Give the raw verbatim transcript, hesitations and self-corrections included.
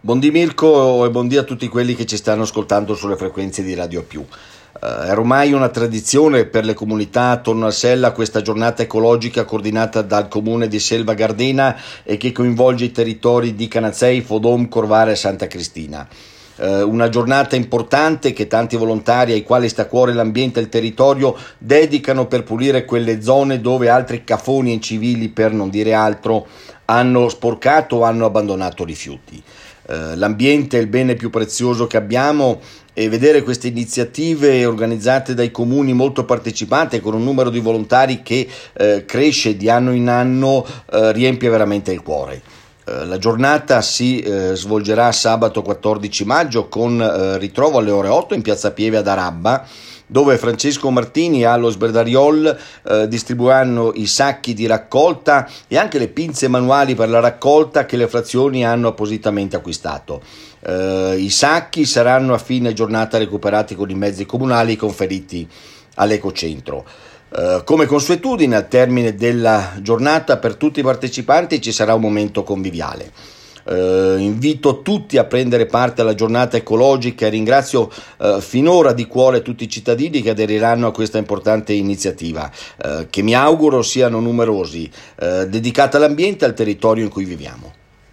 Buondì Mirko e buondì a tutti quelli che ci stanno ascoltando sulle frequenze di Radio Più. Uh, è ormai una tradizione per le comunità attorno a Sella questa giornata ecologica coordinata dal comune di Selva Gardena e che coinvolge i territori di Canazzei, Fodom, Corvara e Santa Cristina. Uh, una giornata importante che tanti volontari ai quali sta a cuore l'ambiente e il territorio dedicano per pulire quelle zone dove altri cafoni e incivili, per non dire altro, hanno sporcato o hanno abbandonato rifiuti. Uh, l'ambiente è il bene più prezioso che abbiamo e vedere queste iniziative organizzate dai comuni molto partecipate con un numero di volontari che uh, cresce di anno in anno uh, riempie veramente il cuore. La giornata si eh, svolgerà sabato quattordici maggio con eh, ritrovo alle ore otto in piazza Pieve ad Arabba, dove Francesco Martini e Allo Sberdariol eh, distribuiranno i sacchi di raccolta e anche le pinze manuali per la raccolta che le frazioni hanno appositamente acquistato. Eh, I sacchi saranno a fine giornata recuperati con i mezzi comunali conferiti all'Ecocentro. Uh, come consuetudine, al termine della giornata per tutti i partecipanti ci sarà un momento conviviale. Uh, invito tutti a prendere parte alla giornata ecologica e ringrazio uh, finora di cuore tutti i cittadini che aderiranno a questa importante iniziativa, uh, che mi auguro siano numerosi, uh, dedicata all'ambiente e al territorio in cui viviamo.